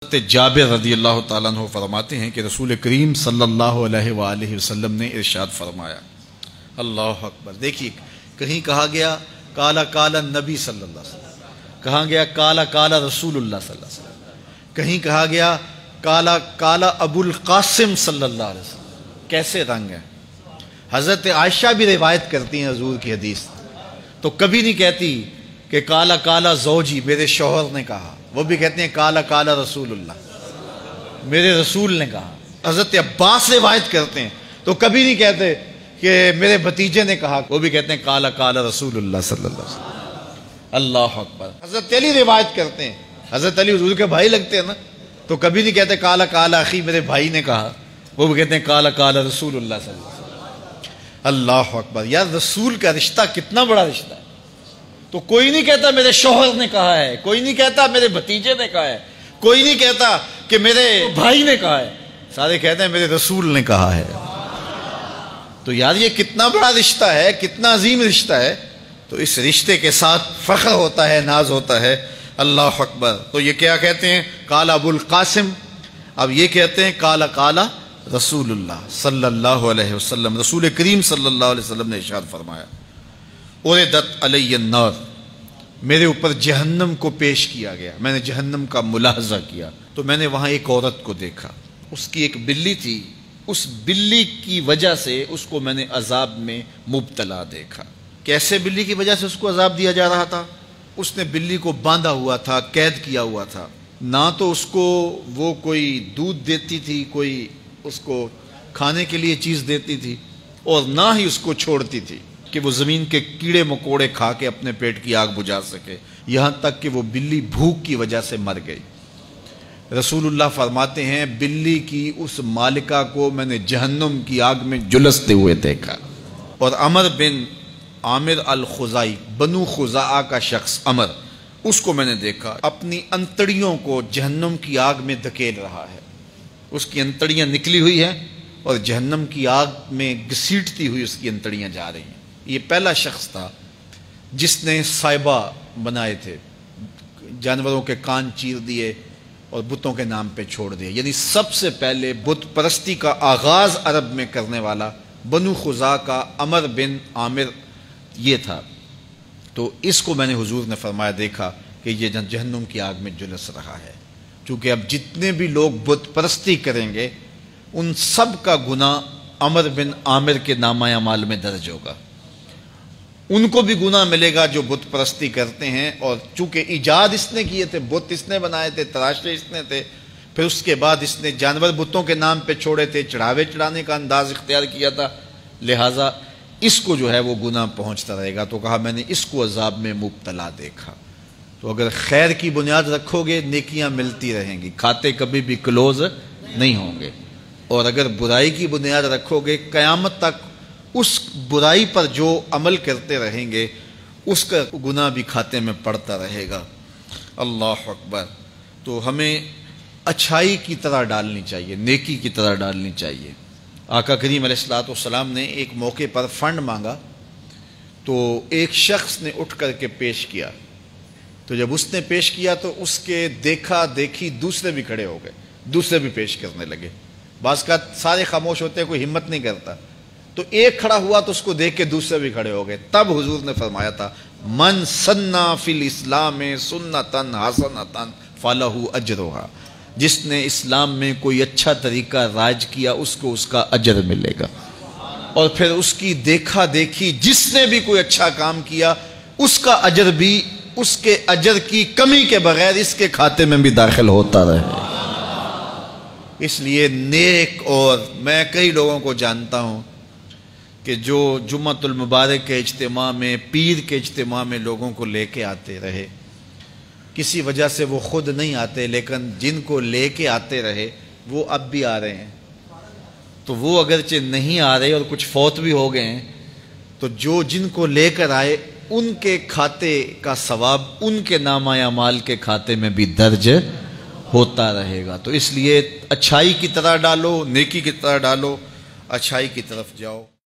جابر رضی اللہ تعالیٰ عنہ فرماتے ہیں کہ رسول کریم صلی اللہ علیہ وآلہ وسلم نے ارشاد فرمایا، اللہ اکبر، دیکھیے کہیں کہا گیا کالا کالا نبی صلی اللہ علیہ وسلم، کہا گیا کالا کالا رسول اللہ صلی اللہ علیہ وسلم، کہیں کہا گیا کالا کالا ابو القاسم صلی اللہ علیہ وسلم۔ کیسے رنگ ہے؟ حضرت عائشہ بھی روایت کرتی ہیں حضور کی حدیث، تو کبھی نہیں کہتی کہ کالا کالا زوجی، میرے شوہر نے کہا، وہ بھی کہتے ہیں کالا کالا رسول اللہ، میرے رسول نے کہا۔ حضرت عباس روایت کرتے ہیں تو کبھی نہیں کہتے کہ میرے بھتیجے نے کہا، وہ بھی کہتے ہیں کالا کالا رسول اللہ صلی اللہ علیہ وسلم۔ اللہ اکبر۔ حضرت علی روایت کرتے ہیں، حضرت علی حضور کے بھائی لگتے ہیں نا، تو کبھی نہیں کہتے کالا کالا اخی، میرے بھائی نے کہا، وہ بھی کہتے ہیں کالا کالا رسول اللہ صلی اللہ علیہ وسلم۔ اللہ اکبر۔ یار رسول کا رشتہ کتنا بڑا رشتہ ہے، تو کوئی نہیں کہتا میرے شوہر نے کہا ہے، کوئی نہیں کہتا میرے بھتیجے نے کہا ہے، کوئی نہیں کہتا کہ میرے بھائی نے کہا ہے، سارے کہتے ہیں میرے رسول نے کہا ہے۔ تو یار یہ کتنا بڑا رشتہ ہے، کتنا عظیم رشتہ ہے، تو اس رشتے کے ساتھ فخر ہوتا ہے، ناز ہوتا ہے۔ اللہ اکبر۔ تو یہ کیا کہتے ہیں؟ کالا ابو القاسم، اب یہ کہتے ہیں کالا کالا رسول اللہ صلی اللہ علیہ وسلم۔ رسول کریم صلی اللہ علیہ وسلم نے ارشاد فرمایا، اُرِدَتْ عَلَيَّ النَّارُ، میرے اوپر جہنم کو پیش کیا گیا، میں نے جہنم کا ملاحظہ کیا، تو میں نے وہاں ایک عورت کو دیکھا، اس کی ایک بلی تھی، اس بلی کی وجہ سے اس کو میں نے عذاب میں مبتلا دیکھا۔ کیسے بلی کی وجہ سے اس کو عذاب دیا جا رہا تھا؟ اس نے بلی کو باندھا ہوا تھا، قید کیا ہوا تھا، نہ تو اس کو وہ کوئی دودھ دیتی تھی، کوئی اس کو کھانے کے لیے چیز دیتی تھی، اور نہ ہی اس کو چھوڑتی تھی کہ وہ زمین کے کیڑے مکوڑے کھا کے اپنے پیٹ کی آگ بجھا سکے، یہاں تک کہ وہ بلی بھوک کی وجہ سے مر گئی۔ رسول اللہ فرماتے ہیں بلی کی اس مالکہ کو میں نے جہنم کی آگ میں جلستے ہوئے دیکھا۔ اور عمر بن عامر الخزائی، بنو خزاعہ کا شخص عمر، اس کو میں نے دیکھا اپنی انتڑیوں کو جہنم کی آگ میں دھکیل رہا ہے، اس کی انتڑیاں نکلی ہوئی ہیں اور جہنم کی آگ میں گھسیٹتی ہوئی اس کی انتڑیاں جا رہی ہیں۔ یہ پہلا شخص تھا جس نے سائبہ بنائے تھے، جانوروں کے کان چیر دیے اور بتوں کے نام پہ چھوڑ دیے، یعنی سب سے پہلے بت پرستی کا آغاز عرب میں کرنے والا بنو خزاعہ کا عمر بن عامر یہ تھا۔ تو اس کو میں نے حضور نے فرمایا دیکھا کہ یہ جہنم کی آگ میں جلس رہا ہے، کیونکہ اب جتنے بھی لوگ بت پرستی کریں گے ان سب کا گناہ عمر بن عامر کے نامہ اعمال میں درج ہوگا، ان کو بھی گناہ ملے گا جو بت پرستی کرتے ہیں۔ اور چونکہ ایجاد اس نے کیے تھے، بت اس نے بنائے تھے، تراشے اس نے تھے، پھر اس کے بعد اس نے جانور بتوں کے نام پہ چھوڑے تھے، چڑھاوے چڑھانے کا انداز اختیار کیا تھا، لہٰذا اس کو جو ہے وہ گناہ پہنچتا رہے گا۔ تو کہا میں نے اس کو عذاب میں مبتلا دیکھا۔ تو اگر خیر کی بنیاد رکھو گے نیکیاں ملتی رہیں گی، کھاتے کبھی بھی کلوز نہیں ہوں گے، اور اگر برائی کی بنیاد رکھو گے قیامت تک اس برائی پر جو عمل کرتے رہیں گے اس کا گناہ بھی کھاتے میں پڑتا رہے گا۔ اللہ اکبر۔ تو ہمیں اچھائی کی طرح ڈالنی چاہیے، نیکی کی طرح ڈالنی چاہیے۔ آقا کریم علیہ الصلوۃ والسلام نے ایک موقع پر فنڈ مانگا تو ایک شخص نے اٹھ کر کے پیش کیا، تو جب اس نے پیش کیا تو اس کے دیکھا دیکھی دوسرے بھی کھڑے ہو گئے، دوسرے بھی پیش کرنے لگے۔ بعض کا سارے خاموش ہوتے ہیں، کوئی ہمت نہیں کرتا، تو ایک کھڑا ہوا تو اس کو دیکھ کے دوسرے بھی کھڑے ہو گئے۔ تب حضور نے فرمایا تھا من سنّا فی الاسلام سنتن حسنۃ فلہ اجرھا، جس نے اسلام میں کوئی اچھا طریقہ رائج کیا اس کو اس کا اجر ملے گا، اور پھر اس کی دیکھا دیکھی جس نے بھی کوئی اچھا کام کیا اس کا اجر بھی اس کے اجر کی کمی کے بغیر اس کے کھاتے میں بھی داخل ہوتا رہے۔ اس لیے نیک، اور میں کئی لوگوں کو جانتا ہوں کہ جو جمعۃ المبارک کے اجتماع میں، پیر کے اجتماع میں لوگوں کو لے کے آتے رہے، کسی وجہ سے وہ خود نہیں آتے لیکن جن کو لے کے آتے رہے وہ اب بھی آ رہے ہیں، تو وہ اگرچہ نہیں آ رہے اور کچھ فوت بھی ہو گئے ہیں، تو جو جن کو لے کر آئے ان کے کھاتے کا ثواب ان کے نامہ اعمال کے کھاتے میں بھی درج ہوتا رہے گا۔ تو اس لیے اچھائی کی طرح ڈالو، نیکی کی طرح ڈالو، اچھائی کی طرف جاؤ۔